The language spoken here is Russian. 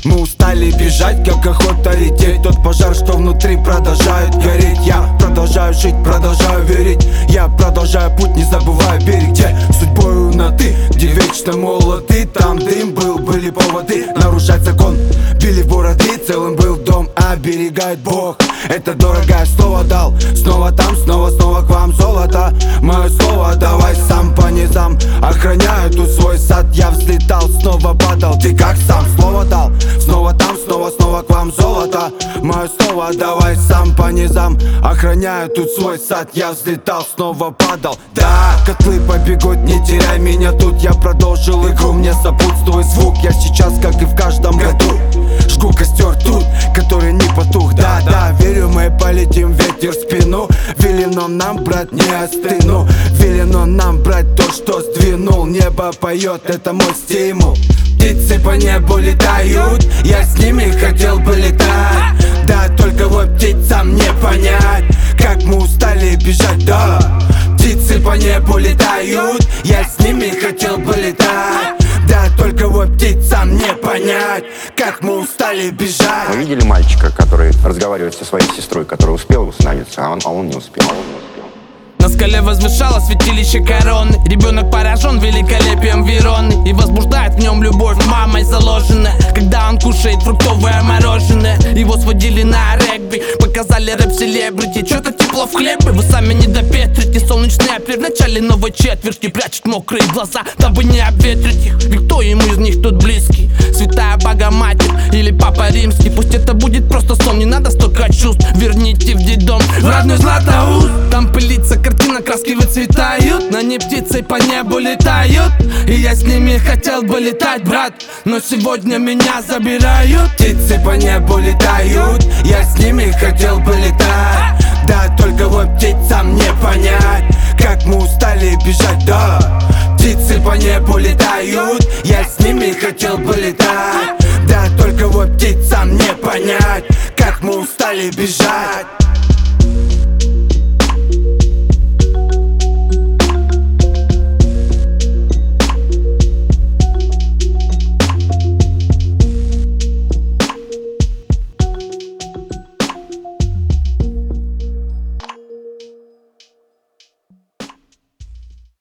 Мы устали бежать, как охота лететь. Тот пожар, что внутри, продолжает гореть. Я продолжаю жить, продолжаю верить. Я продолжаю путь, не забываю берег. Где судьбою на ты, где вечно молоды. Там дым был, были поводы нарушать закон. Били в бороды, целым был дом, оберегает Бог. Это дорогое слово дал. Снова там, снова к вам золото. Мое слово давай сам по низам. Охраняю тут свой сад. Я взлетал, снова падал. Ты как сам слово дал. Снова там, снова к вам золото. Мое слово давай сам по низам. Охраняю тут свой сад. Я взлетал, снова падал. Да, котлы побегут, не теряй меня тут. Я продолжил игру, мне сопутствует звук. Я сейчас, как и в каждом году, жгу костер тут, который не потух. Да, верю, мы полетим, ветер в спину. Велено нам, брат, не остыну. Велено нам брать то, что сдвинул. Небо поет, это мой стимул. Птицы по небу летают, я с ними хотел бы летать. Да, только вот птицам не понять, как мы устали бежать, да. Птицы по небу летают, я с ними хотел бы летать. Да, только вот птицам не понять, как мы устали бежать. Мы видели мальчика, который разговаривает со своей сестрой, который успел усыновиться, а он не успел. На скале возвышалось святилище короны. Ребенок поражен великолепием Вероны и возбуждает в нем любовь мамой заложенная. Когда он кушает фруктовое мороженое. Его сводили на регби, показали рэп-селебрити. Чё-то тепло в хлебе, вы сами не допетрите. Солнечный апрель в начале новой четверти прячет мокрые глаза, дабы не обветрить их. Ведь кто ему из них тут близкий? Святая Богоматерь или Папа Римский? Пусть это будет просто сон, не надо столько чувств. Верните в детдом в родной Златоуст. Там пылится картина, краски выцветают. На ней птицы по небу летают. И я с ними хотел бы летать, брат, но сегодня меня забирают. Птицы по небу летают, я с ними хотел бы летать. Да, только вот птицам не понять, как мы устали бежать, да. Птицы по небу летают, я с ними хотел бы летать. Да, только вот птицам не понять, как мы устали бежать.